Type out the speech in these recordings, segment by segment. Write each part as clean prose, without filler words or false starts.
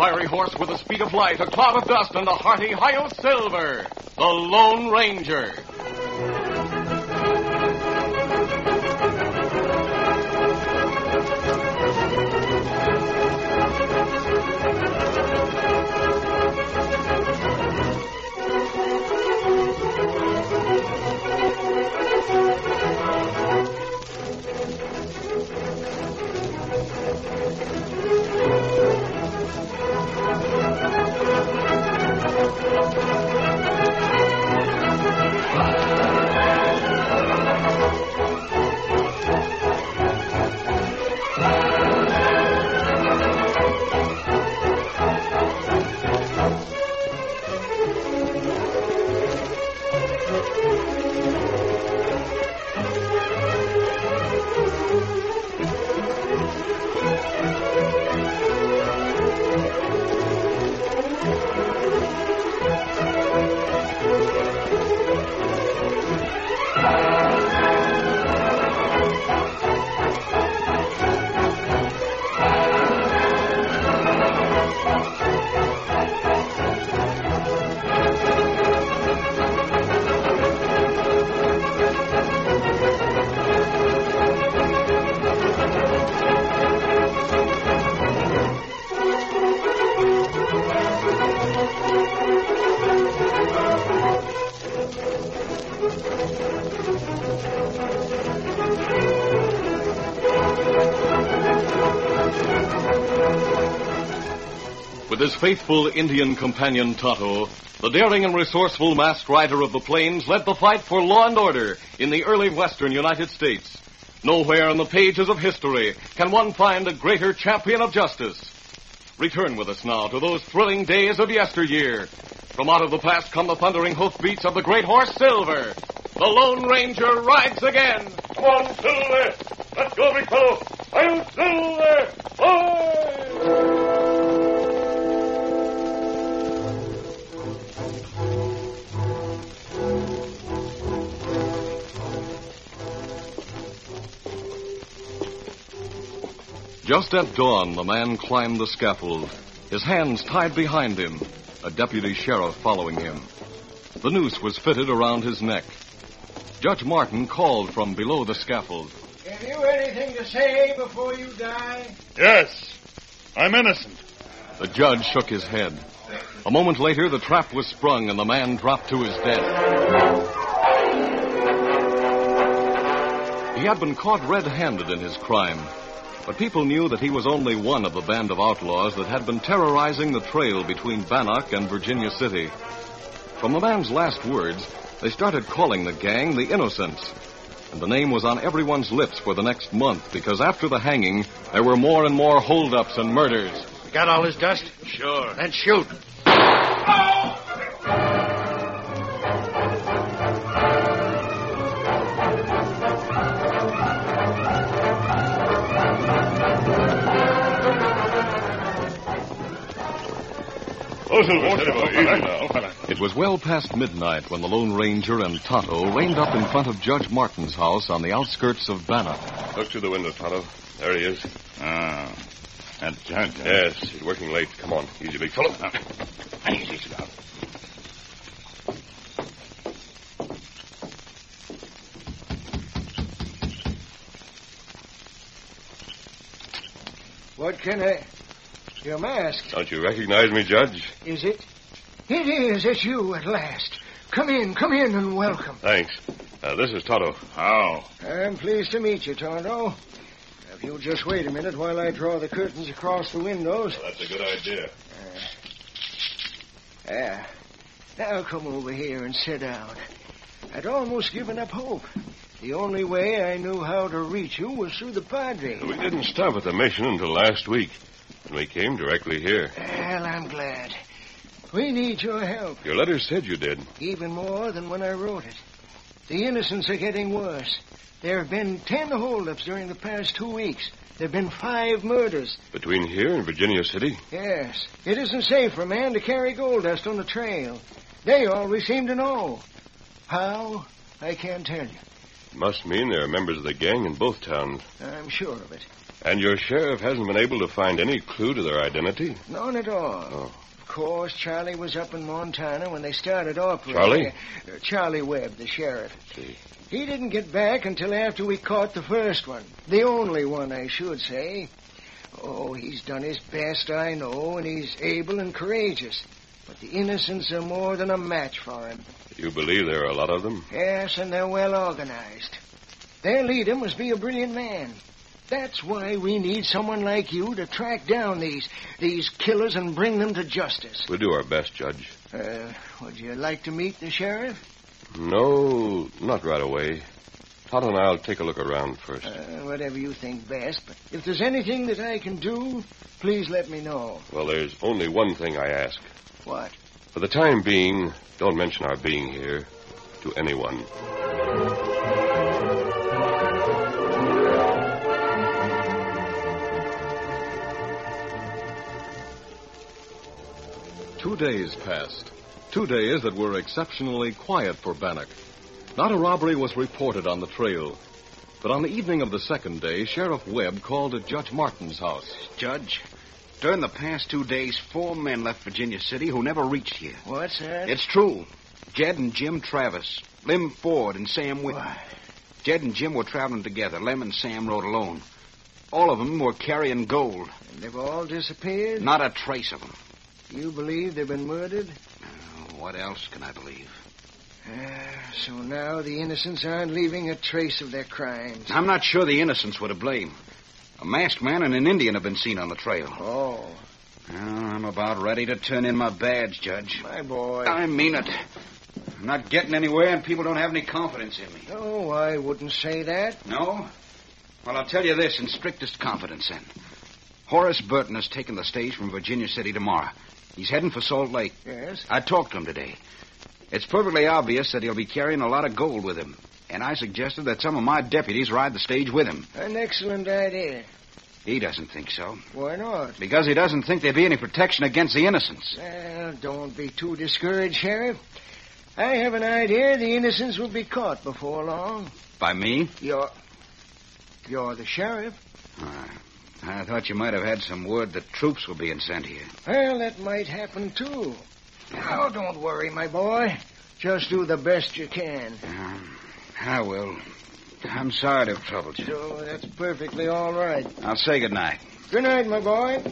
fiery horse with the speed of light, a cloud of dust, and a hearty Hi-Yo Silver, the Lone Ranger. With his faithful Indian companion Tonto, the daring and resourceful masked rider of the plains led the fight for law and order in the early western United States. Nowhere in the pages of history can one find a greater champion of justice. Return with us now to those thrilling days of yesteryear. From out of the past come the thundering hoofbeats of the great horse Silver. The Lone Ranger rides again. Come on, Silver! Let's go, big fellow! I'll Silver! Hoy! Just at dawn, the man climbed the scaffold, his hands tied behind him, a deputy sheriff following him. The noose was fitted around his neck. Judge Martin called from below the scaffold. Have you anything to say before you die? Yes, I'm innocent. The judge shook his head. A moment later, the trap was sprung and the man dropped to his death. He had been caught red-handed in his crime. But people knew that he was only one of the band of outlaws that had been terrorizing the trail between Bannock and Virginia City. From the man's last words, they started calling the gang the Innocents. And the name was on everyone's lips for the next month because after the hanging, there were more and more holdups and murders. You got all his dust? Sure. Then shoot. It was well past midnight when the Lone Ranger and Tonto reined up in front of Judge Martin's house on the outskirts of Bannock. Look through the window, Tonto. There he is. Ah, that judge. Yes, he's working late. Come on, easy, big fellow. Easy, sit down. What can I... You're masked. Don't you recognize me, Judge? Is it? It is. It's you at last. Come in and welcome. Thanks. This is Tonto. How? I'm pleased to meet you, Tonto. If you'll just wait a minute while I draw the curtains across the windows. Well, that's a good idea. Now come over here and sit down. I'd almost given up hope. The only way I knew how to reach you was through the Padre. We didn't stop at the mission until last week. And we came directly here. Well, I'm glad. We need your help. Your letter said you did. Even more than when I wrote it. The innocents are getting worse. There have been 10 holdups during the past 2 weeks. There have been 5 murders. Between here and Virginia City? Yes. It isn't safe for a man to carry gold dust on the trail. They always seem to know. How? I can't tell you. Must mean there are members of the gang in both towns. I'm sure of it. And your sheriff hasn't been able to find any clue to their identity? None at all. Oh. Of course, Charlie was up in Montana when they started operating. Charlie? Charlie Webb, the sheriff. See. He didn't get back until after we caught the first one. The only one, I should say. Oh, he's done his best, I know, and he's able and courageous. But the innocents are more than a match for him. You believe there are a lot of them? Yes, and they're well organized. Their leader must be a brilliant man. That's why we need someone like you to track down these killers and bring them to justice. We'll do our best, Judge. Would you like to meet the sheriff? No, not right away. Todd and I'll take a look around first. Whatever you think best. But if there's anything that I can do, please let me know. Well, there's only one thing I ask. What? For the time being, don't mention our being here to anyone. Two days passed. 2 days that were exceptionally quiet for Bannock. Not a robbery was reported on the trail. But on the evening of the second day, Sheriff Webb called at Judge Martin's house. Judge, during the past 2 days, 4 men left Virginia City who never reached here. What's that? It's true. Jed and Jim Travis, Lem Ford and Sam Whitten. Why? Jed and Jim were traveling together. Lem and Sam rode alone. All of them were carrying gold. And they've all disappeared? Not a trace of them. You believe they've been murdered? What else can I believe? So now the innocents aren't leaving a trace of their crimes. I'm not sure the innocents were to blame. A masked man and an Indian have been seen on the trail. Oh. Well, I'm about ready to turn in my badge, Judge. My boy. I mean it. I'm not getting anywhere, and people don't have any confidence in me. Oh, I wouldn't say that. No? Well, I'll tell you this in strictest confidence, then. Horace Burton has taken the stage from Virginia City tomorrow. He's heading for Salt Lake. Yes? I talked to him today. It's perfectly obvious that he'll be carrying a lot of gold with him. And I suggested that some of my deputies ride the stage with him. An excellent idea. He doesn't think so. Why not? Because he doesn't think there'd be any protection against the innocents. Well, don't be too discouraged, Sheriff. I have an idea the innocents will be caught before long. By me? You're the sheriff. I thought you might have had some word that troops were being sent here. Well, that might happen, too. Now, don't worry, my boy. Just do the best you can. I will. I'm sorry to have troubled you. So that's perfectly all right. I'll say good night. Good night, my boy.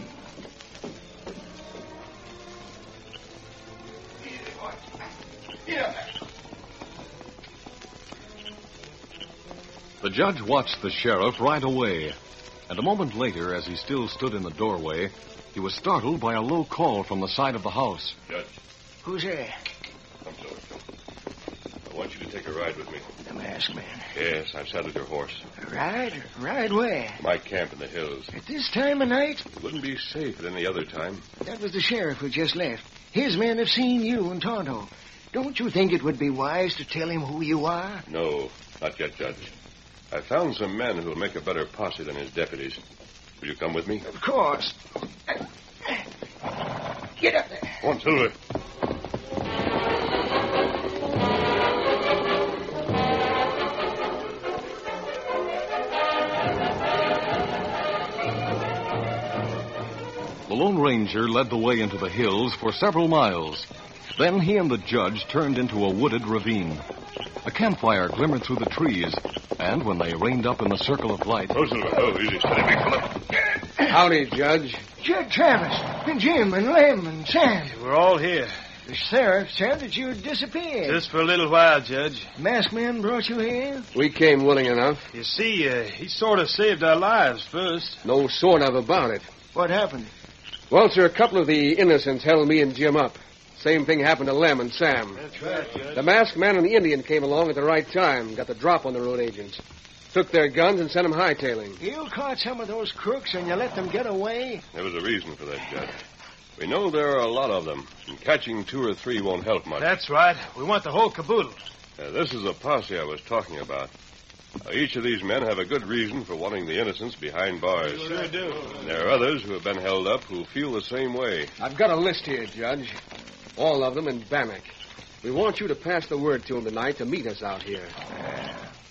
The judge watched the sheriff ride away. And a moment later, as he still stood in the doorway, he was startled by a low call from the side of the house. Judge. Who's there? Come so. I want you to take a ride with me. The masked man. Yes, I've saddled your horse. A ride? Ride where? My camp in the hills. At this time of night? It wouldn't be safe at any other time. That was the sheriff who just left. His men have seen you and Tonto. Don't you think it would be wise to tell him who you are? No, not yet, Judge. I found some men who will make a better posse than his deputies. Will you come with me? Of course. Get up there. Come on, Silver. The Lone Ranger led the way into the hills for several miles. Then he and the judge turned into a wooded ravine. A campfire glimmered through the trees, and when they reined up in the circle of light... Oh, Silver. Oh, easy. Steady, big fella. Howdy, Judge. Jed Travis, and Jim, and Lem, and Sam. We're all here. The sheriff said that you disappeared. Just for a little while, Judge. Masked man brought you here? We came willing enough. You see, he sort of saved our lives first. No sort of about it. What happened? Well, sir, a couple of the innocents held me and Jim up. Same thing happened to Lem and Sam. That's right, Judge. The masked man and the Indian came along at the right time, got the drop on the road agents. Took their guns and sent them hightailing. You caught some of those crooks and you let them get away? There was a reason for that, Judge. We know there are a lot of them, and catching 2 or 3 won't help much. That's right. We want the whole caboodle. This is the posse I was talking about. Each of these men have a good reason for wanting the innocents behind bars. Sure do. And there are others who have been held up who feel the same way. I've got a list here, Judge. All of them in Bannock. We want you to pass the word to them tonight to meet us out here.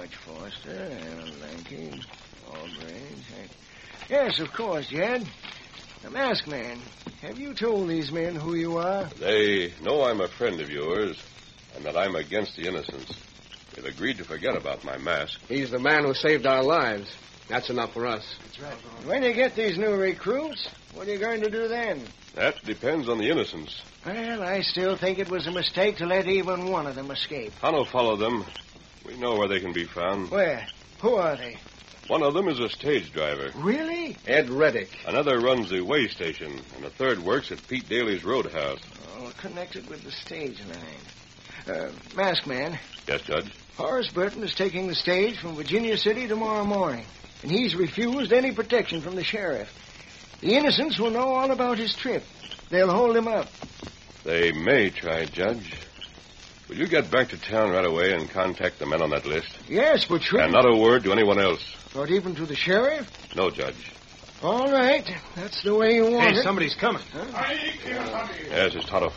Judge Foster, Alan Lanky, Albridge. Yes, of course, Jed. Now, Masked Man, have you told these men who you are? They know I'm a friend of yours and that I'm against the innocents. They've agreed to forget about my mask. He's the man who saved our lives. That's enough for us. That's right. When you get these new recruits, what are you going to do then? That depends on the innocents. Well, I still think it was a mistake to let even one of them escape. I'll follow them. We know where they can be found. Where? Who are they? One of them is a stage driver. Really? Ed Reddick. Another runs the way station, and a third works at Pete Daly's roadhouse. Oh, connected with the stage line. Masked Man. Yes, Judge? Horace Burton is taking the stage from Virginia City tomorrow morning, and he's refused any protection from the sheriff. The innocents will know all about his trip. They'll hold him up. They may try, Judge. Will you get back to town right away and contact the men on that list? Yes, but sure. And not a word to anyone else. Not even to the sheriff? No, Judge. All right. That's the way you want it. Hey, somebody's coming. Huh? Yes, it's Tonto.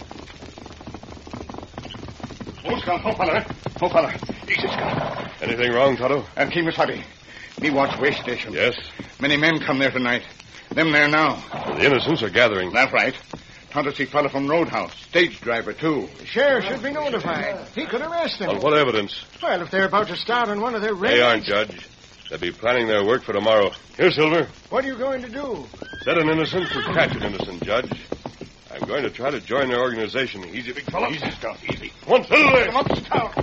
Oh, fella. Easy, Scott. Anything wrong, Tonto? And Kimasabi. Me watch way station. Yes? Many men come there tonight. Them there now. The innocents are gathering. That's right. Tonto see fella from Roadhouse. Stage driver, too. The sheriff should be notified. He could arrest them. On what evidence? Well, if they're about to start on one of their raids... They aren't, Judge. They'll be planning their work for tomorrow. Here, Silver. What are you going to do? Set an innocent to catch an innocent, Judge. I'm going to try to join their organization. Easy, big fella. Easy stuff, easy. Come on, Silver. Come on, Stout.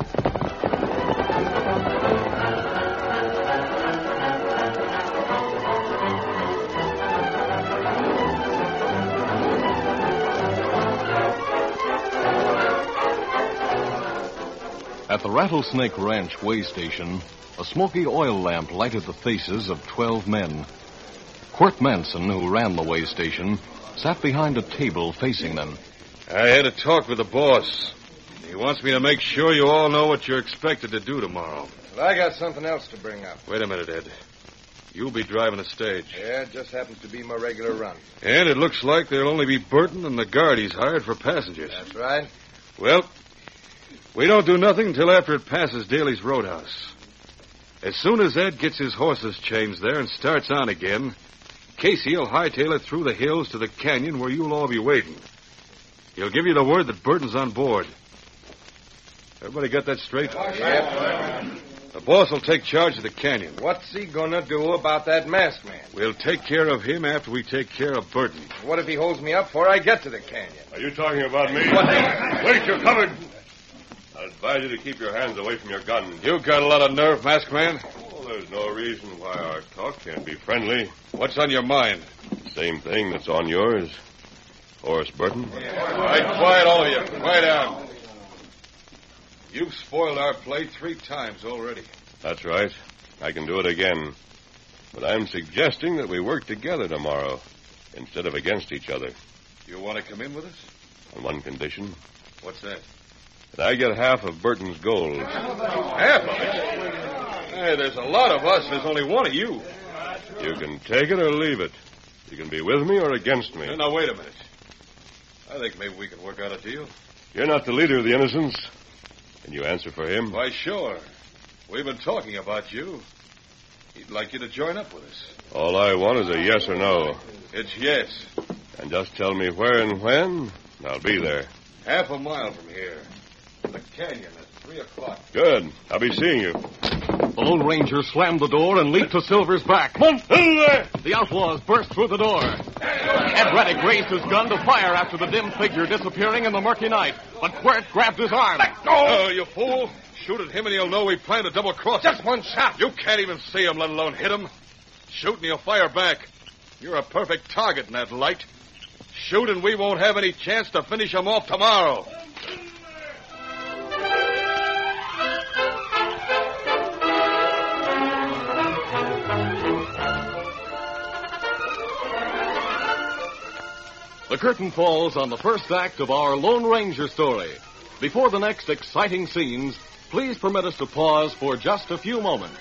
At the Rattlesnake Ranch way station, a smoky oil lamp lighted the faces of 12 men. Quirt Manson, who ran the way station, sat behind a table facing them. I had a talk with the boss. He wants me to make sure you all know what you're expected to do tomorrow. But I got something else to bring up. Wait a minute, Ed. You'll be driving a stage. Yeah, it just happens to be my regular run. And it looks like there'll only be Burton and the guard he's hired for passengers. That's right. Well, we don't do nothing until after it passes Daly's roadhouse. As soon as Ed gets his horses changed there and starts on again, Casey will hightail it through the hills to the canyon where you'll all be waiting. He'll give you the word that Burton's on board. Everybody got that straight? Yep. The boss will take charge of the canyon. What's he gonna do about that masked man? We'll take care of him after we take care of Burton. What if he holds me up before I get to the canyon? Are you talking about me? Wait, you're covered. I advise you to keep your hands away from your gun. You got a lot of nerve, Masked Man. Oh, there's no reason why our talk can't be friendly. What's on your mind? Same thing that's on yours. Horace Burton. All right, quiet, all of you. Quiet down. You've spoiled our play 3 times already. That's right. I can do it again. But I'm suggesting that we work together tomorrow instead of against each other. You want to come in with us? On one condition. What's that? That I get half of Burton's gold. Half of it? Hey, there's a lot of us. There's only one of you. You can take it or leave it. You can be with me or against me. Now, wait a minute. I think maybe we can work out a deal. You're not the leader of the innocents. Can you answer for him? Why, sure. We've been talking about you. He'd like you to join up with us. All I want is a yes or no. It's yes. And just tell me where and when, and I'll be there. Half a mile from here. The canyon at 3 o'clock. Good. I'll be seeing you. The Lone Ranger slammed the door and leaped to Silver's back. Come on, Silver! The outlaws burst through the door. Ed Reddick raised his gun to fire after the dim figure disappearing in the murky night, but Quirt grabbed his arm. Oh, you fool. Shoot at him and he'll know we plan to double cross him. Just one shot. You can't even see him, let alone hit him. Shoot and he'll fire back. You're a perfect target in that light. Shoot and we won't have any chance to finish him off tomorrow. The curtain falls on the first act of our Lone Ranger story. Before the next exciting scenes, please permit us to pause for just a few moments.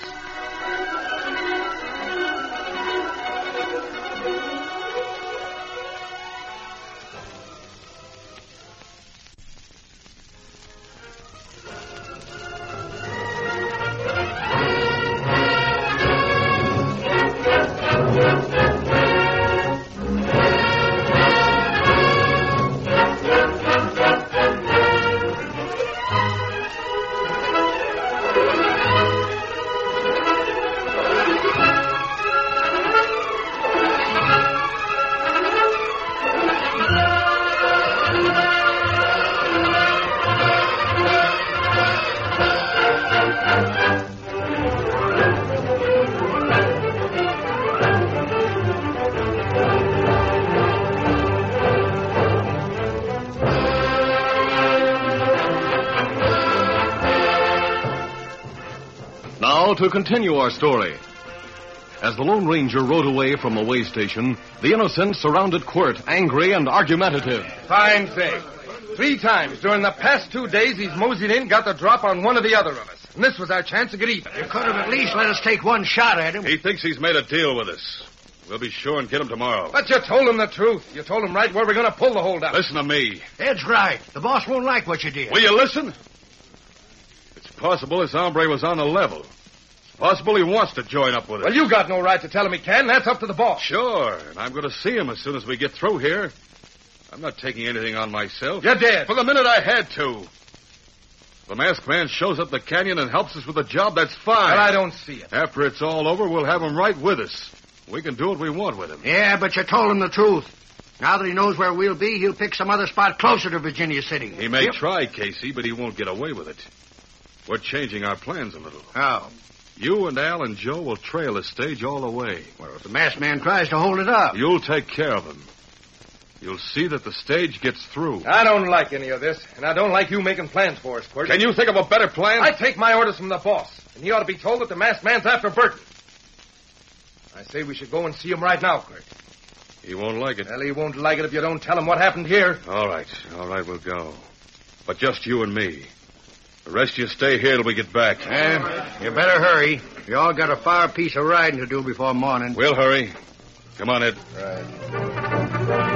now to continue our story. As the Lone Ranger rode away from the way station, the innocents surrounded Quirt, angry and argumentative. Fine thing. 3 times during the past 2 days, he's moseyed in, got the drop on one or the other of us. And this was our chance to get even. You could have at least let us take one shot at him. He thinks he's made a deal with us. We'll be sure and get him tomorrow. But you told him the truth. You told him right where we're going to pull the holdup. Listen to me. Ed's right. The boss won't like what you did. Will you listen? It's possible this hombre was on the level. It's possible he wants to join up with us. Well, you got no right to tell him he can. That's up to the boss. Sure, and I'm going to see him as soon as we get through here. I'm not taking anything on myself. You did. For the minute I had to. If the masked man shows up the canyon and helps us with the job, that's fine. But I don't see it. After it's all over, we'll have him right with us. We can do what we want with him. Yeah, but you told him the truth. Now that he knows where we'll be, he'll pick some other spot closer to Virginia City. He may try, Casey, but he won't get away with it. We're changing our plans a little. How? You and Al and Joe will trail the stage all the way. Well, if the masked man tries to hold it up. You'll take care of him. You'll see that the stage gets through. I don't like any of this, and I don't like you making plans for us, Quirt. Can you think of a better plan? I take my orders from the boss, and he ought to be told that the masked man's after Burton. I say we should go and see him right now, Quirt. He won't like it. Well, he won't like it if you don't tell him what happened here. All right, we'll go. But just you and me. The rest of you stay here till we get back. You better hurry. You all got a far piece of riding to do before morning. We'll hurry. Come on, Ed. Right.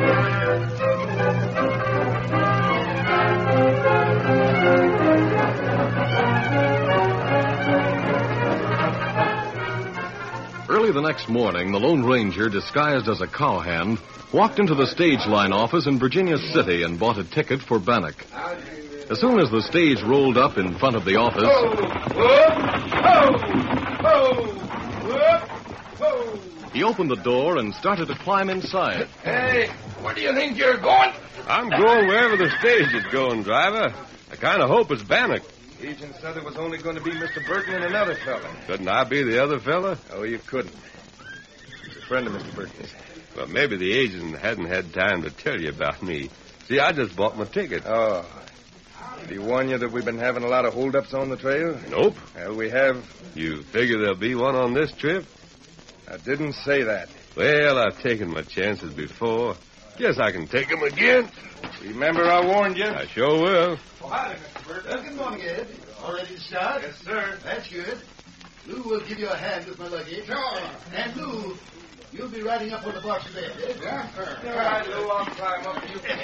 Early the next morning, the Lone Ranger, disguised as a cowhand, walked into the stage line office in Virginia City and bought a ticket for Bannock. As soon as the stage rolled up in front of the office, he opened the door and started to climb inside. Hey, where do you think you're going? I'm going wherever the stage is going, driver. I kind of hope it's Bannock. Agent said it was only going to be Mr. Burton and another fella. Couldn't I be the other fella? Oh, you couldn't. He's a friend of Mr. Burton's. Well, maybe the agent hadn't had time to tell you about me. See, I just bought my ticket. Oh. Did he warn you that we've been having a lot of holdups on the trail? Nope. Well, we have. You figure there'll be one on this trip? I didn't say that. Well, I've taken my chances before. Guess I can take them again. Remember I warned you? I sure will. Oh, hi there, Mr. Burton. Good morning, Ed. All ready to start? Yes, sir. That's good. Lou will give you a hand with my luggage. Sure. And Lou, you'll be riding up on the box of Ed. Yeah, sir. All right, Lou, I'll climb up.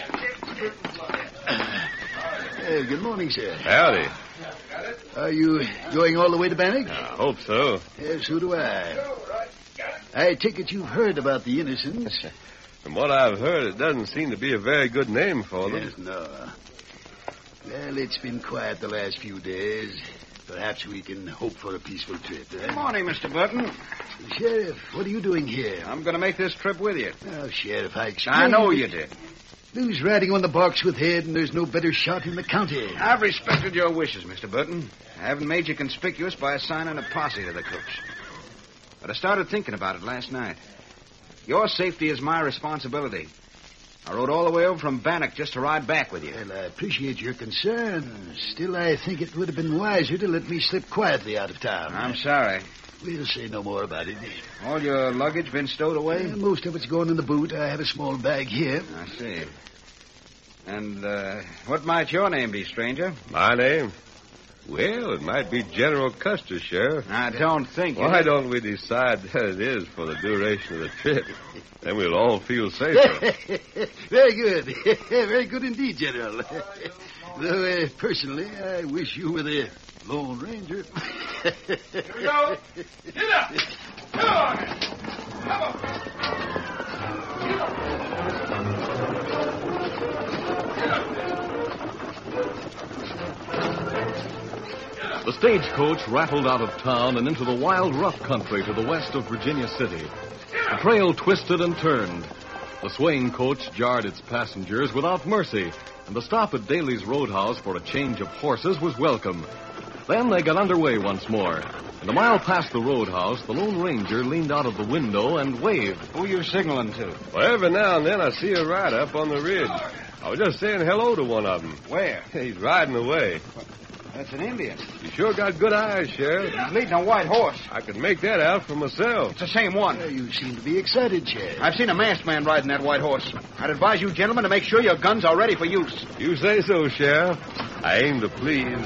Good morning, sir. Howdy. Are you going all the way to Bannock? I hope so. Yes, so do I. I take it you've heard about the Innocents. From what I've heard, it doesn't seem to be a very good name for them. Yes, no. Well, it's been quiet the last few days. Perhaps we can hope for a peaceful trip. Good morning, Mr. Burton. Sheriff, what are you doing here? I'm going to make this trip with you. Oh, Sheriff, I explained. I know you did. Lou's riding on the box with Ed, and there's no better shot in the county. I've respected your wishes, Mr. Burton. I haven't made you conspicuous by assigning a posse to the crooks. But I started thinking about it last night. Your safety is my responsibility. I rode all the way over from Bannock just to ride back with you. Well, I appreciate your concern. Still, I think it would have been wiser to let me slip quietly out of town. I'm sorry. We'll say no more about it. All your luggage been stowed away? Most of it's going in the boot. I have a small bag here. I see. And what might your name be, stranger? My name? Well, it might be General Custer, Sheriff. I don't think Why don't we decide that it is for the duration of the trip? Then we'll all feel safer. Very good. Very good indeed, General. Though, personally, I wish you were the Lone Ranger. Here we go. Get up. Come on. Come on. Get up. Get up. The stagecoach rattled out of town and into the wild, rough country to the west of Virginia City. The trail twisted and turned. The swaying coach jarred its passengers without mercy, and the stop at Daly's Roadhouse for a change of horses was welcome. Then they got underway once more. And a mile past the roadhouse, the Lone Ranger leaned out of the window and waved. Who are you signaling to? Well, every now and then I see a rider up on the ridge. I was just saying hello to one of them. Where? He's riding away. That's an Indian. You sure got good eyes, Sheriff. He's leading a white horse. I could make that out for myself. It's the same one. You seem to be excited, Chad. I've seen a masked man riding that white horse. I'd advise you gentlemen to make sure your guns are ready for use. You say so, Sheriff. I aim to please.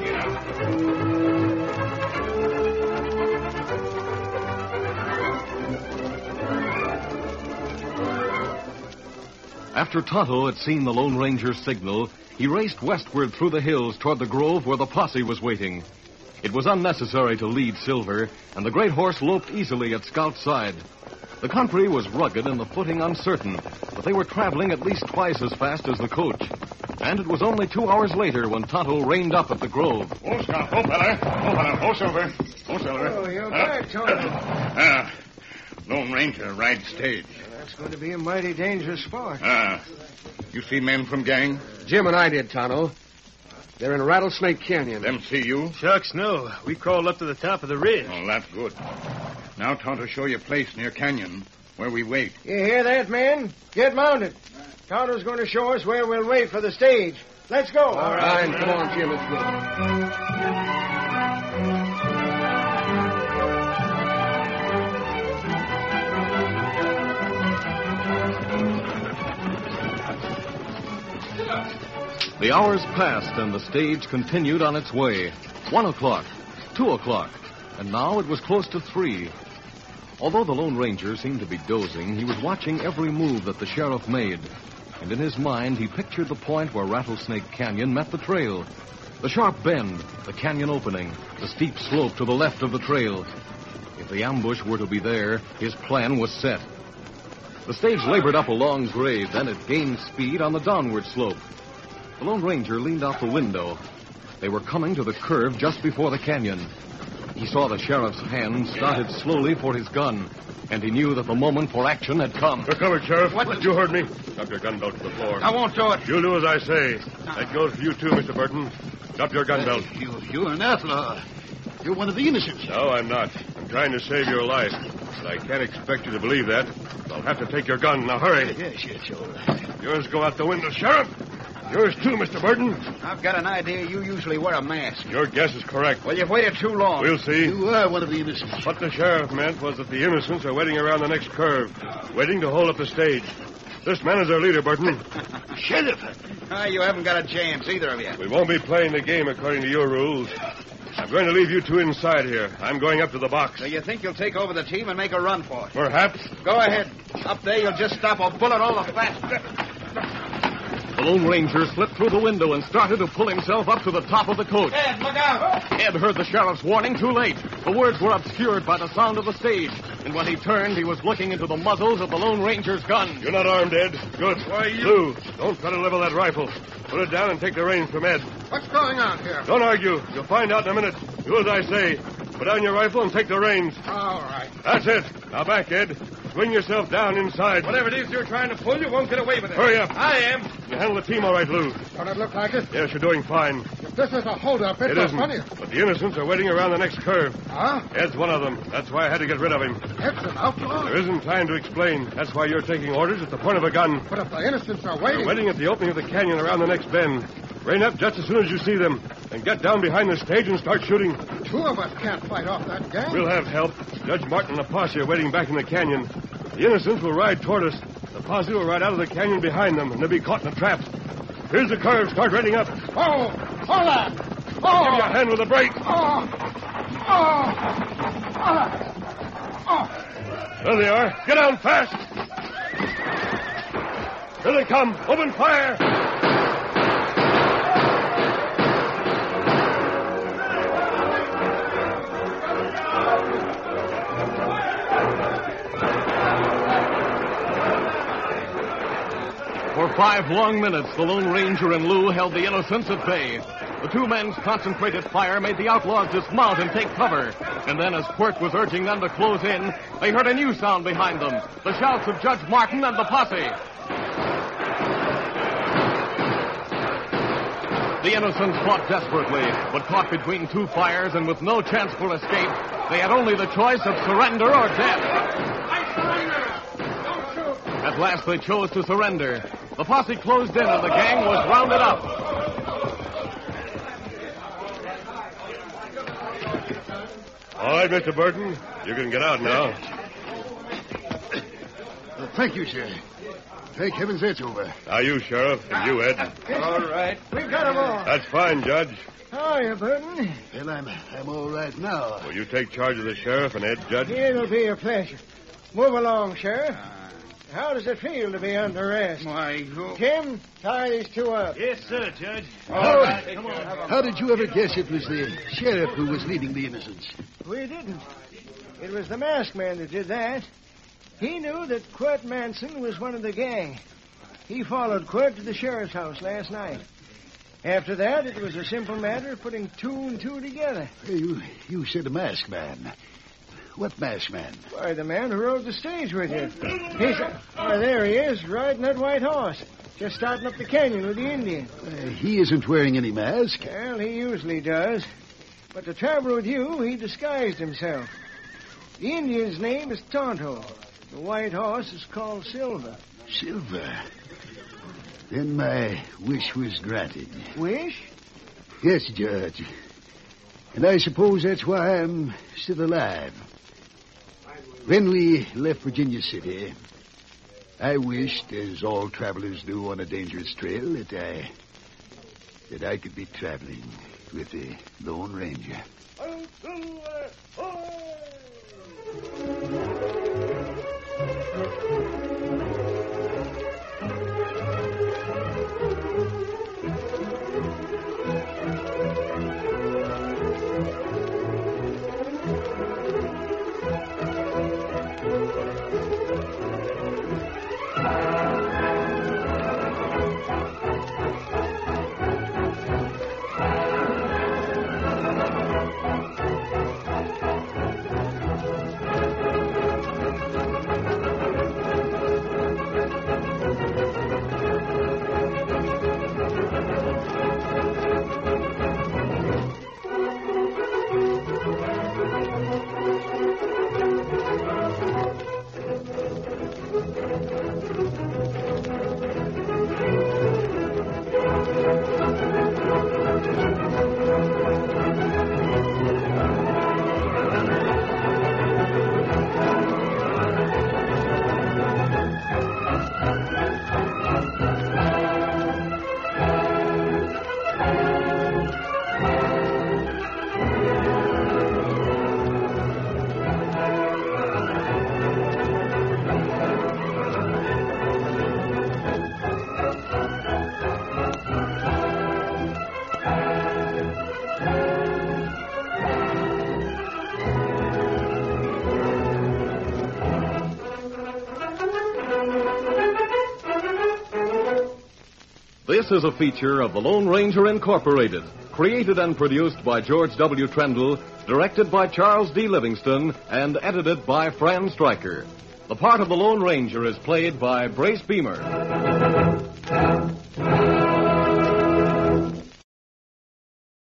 After Tonto had seen the Lone Ranger's signal, he raced westward through the hills toward the grove where the posse was waiting. It was unnecessary to lead Silver, and the great horse loped easily at Scout's side. The country was rugged and the footing uncertain, but they were traveling at least twice as fast as the coach. And it was only 2 hours later when Tonto reined up at the grove. Oh, Scout. Oh, fella. Oh, fella. Oh, Silver. Oh, Silver. Oh, you're back, Tonto. Lone Ranger rides stage. That's going to be a mighty dangerous sport. You see men from gang? Jim and I did, Tonto. They're in Rattlesnake Canyon. Them see you? Shucks, no. We crawled up to the top of the ridge. Oh, that's good. Now, Tonto, show you a place near Canyon where we wait. You hear that, man? Get mounted. Tonto's going to show us where we'll wait for the stage. Let's go. All right. Come on, Jim. Let's go. The hours passed, and the stage continued on its way. 1 o'clock, 2 o'clock, and now it was close to 3. Although the Lone Ranger seemed to be dozing, he was watching every move that the sheriff made. And in his mind, he pictured the point where Rattlesnake Canyon met the trail. The sharp bend, the canyon opening, the steep slope to the left of the trail. If the ambush were to be there, his plan was set. The stage labored up a long grade, then it gained speed on the downward slope. The Lone Ranger leaned out the window. They were coming to the curve just before the canyon. He saw the sheriff's hand started slowly for his gun, and he knew that the moment for action had come. You're covered, Sheriff. What? You heard me. Drop your gun belt to the floor. I won't do it. You'll do as I say. That goes for you, too, Mr. Burton. Drop your gun belt. You're an outlaw. You're one of the innocents. No, I'm not. I'm trying to save your life. But I can't expect you to believe that. So I'll have to take your gun. Now, hurry. Yes, sure. Yours go out the window, Sheriff. Yours, too, Mr. Burton. I've got an idea you usually wear a mask. Your guess is correct. Well, you've waited too long. We'll see. You are one of the innocents. What the sheriff meant was that the innocents are waiting around the next curve, waiting to hold up the stage. This man is our leader, Burton. Sheriff. You haven't got a chance, either of you. We won't be playing the game according to your rules. I'm going to leave you two inside here. I'm going up to the box. So you think you'll take over the team and make a run for it? Perhaps. Go ahead. Up there, you'll just stop a bullet all the faster. The Lone Ranger slipped through the window and started to pull himself up to the top of the coach. Ed, look out! Ed heard the sheriff's warning too late. The words were obscured by the sound of the stage. And when he turned, he was looking into the muzzles of the Lone Ranger's guns. You're not armed, Ed. Good. Why, you... Lou, don't try to level that rifle. Put it down and take the reins from Ed. What's going on here? Don't argue. You'll find out in a minute. Do as I say. Put down your rifle and take the reins. All right. That's it. Now back, Ed. Swing yourself down inside. Whatever it is you're trying to pull, you won't get away with it. Hurry up. I am. You handle the team all right, Lou. Don't it look like it? Yes, you're doing fine. If this is a holdup, It isn't. But the innocents are waiting around the next curve. Huh? Ed's one of them. That's why I had to get rid of him. Ed's an outlaw? There isn't time to explain. That's why you're taking orders at the point of a gun. But if the innocents are They're waiting... waiting at the opening of the canyon around the next bend. Rein up just as soon as you see them. And get down behind the stage and start shooting. Two of us can't fight off that gang. We'll have help. Judge Martin and the posse are waiting back in the canyon. The innocents will ride toward us. The posse will ride out of the canyon behind them, and they'll be caught in a trap. Here's the curve. Start reading up. Oh! Hold on! Give you a hand with the brake. There they are. Get down fast. Here they come. Open fire. For 5 long minutes, the Lone Ranger and Lou held the innocents at bay. The two men's concentrated fire made the outlaws dismount and take cover. And then, as Quirt was urging them to close in, they heard a new sound behind them, the shouts of Judge Martin and the posse. The innocents fought desperately, but caught between two fires and with no chance for escape, they had only the choice of surrender or death. I surrender! Don't shoot! At last they chose to surrender. The posse closed in and the gang was rounded up. All right, Mr. Burton. You can get out now. Thank you, sir. Thank heavens that's over. Now you, Sheriff, and you, Ed. All right. We've got 'em all. That's fine, Judge. How are you, Burton? Well, I'm all right now. Will you take charge of the sheriff and Ed, Judge? It'll be a pleasure. Move along, Sheriff. How does it feel to be under arrest? Why, Tim, tie these two up. Yes, sir, Judge. How did you ever guess it was the sheriff who was leading the innocents? We didn't. It was the masked man that did that. He knew that Quirt Manson was one of the gang. He followed Quirt to the sheriff's house last night. After that, it was a simple matter of putting two and two together. You said a masked man. What masked man? Why, the man who rode the stage with you. Why, there he is, riding that white horse. Just starting up the canyon with the Indian. He isn't wearing any mask. Well, he usually does. But to travel with you, he disguised himself. The Indian's name is Tonto. The white horse is called Silver. Silver? Then my wish was granted. Wish? Yes, Judge. And I suppose that's why I'm still alive. When we left Virginia City, I wished, as all travelers do on a dangerous trail, that I could be traveling with the Lone Ranger. This is a feature of the Lone Ranger Incorporated, created and produced by George W. Trendle, directed by Charles D. Livingston, and edited by Fran Stryker. The part of the Lone Ranger is played by Brace Beamer.